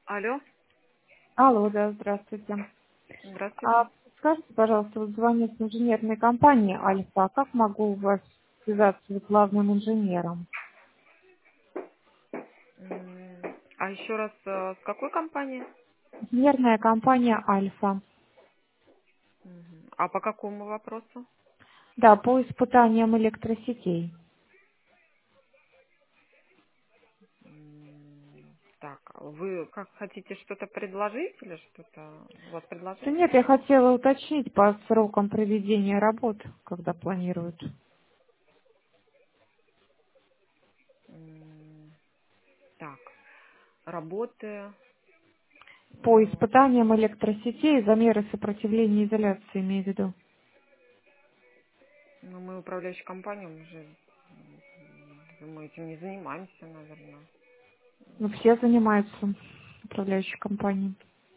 Алло, Алло, да, здравствуйте. здравствуйте. Скажите, пожалуйста, вот звоню с инженерной компании «Альфа». Как могу у вас связаться с главным инженером? А еще раз, с какой компании? Инженерная компания «Альфа». А по какому вопросу? Да, по испытаниям электросетей. Так, вы как хотите что-то предложить или что-то? У вас Да предложение? нет, я хотела уточнить по срокам проведения работ, когда планируют. М, Так, работы. По м, испытаниям электросетей, замеры сопротивления изоляции, имею в виду. Ну, мы управляющая компания, мы же, думаю, этим не занимаемся, наверное. Ну, все занимаются управляющей компанией.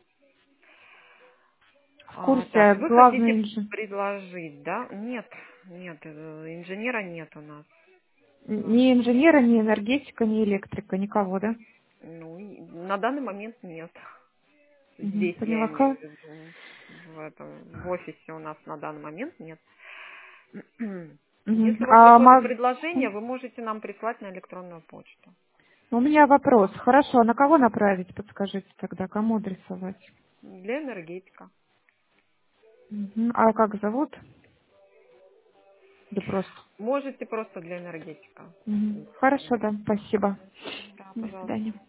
В курсе, Так, вы главный хотите инженер. предложить, да? Нет, нет, инженера нет у нас. Ни инженера, ни энергетика, ни электрика, никого, да? Ну, на данный момент нет. Мгм, Здесь я поняла. имею в виду, в офисе у нас на данный момент нет. Мгм. Если у вас какое-то предложение, Мгм. вы можете нам прислать на электронную почту. У меня вопрос. Хорошо, а на кого направить, подскажите тогда, кому адресовать? Для энергетика. Мгм. А как зовут? Да просто. Можете просто для энергетика. Мгм. Хорошо, да, спасибо. Да, До пожалуйста. свидания.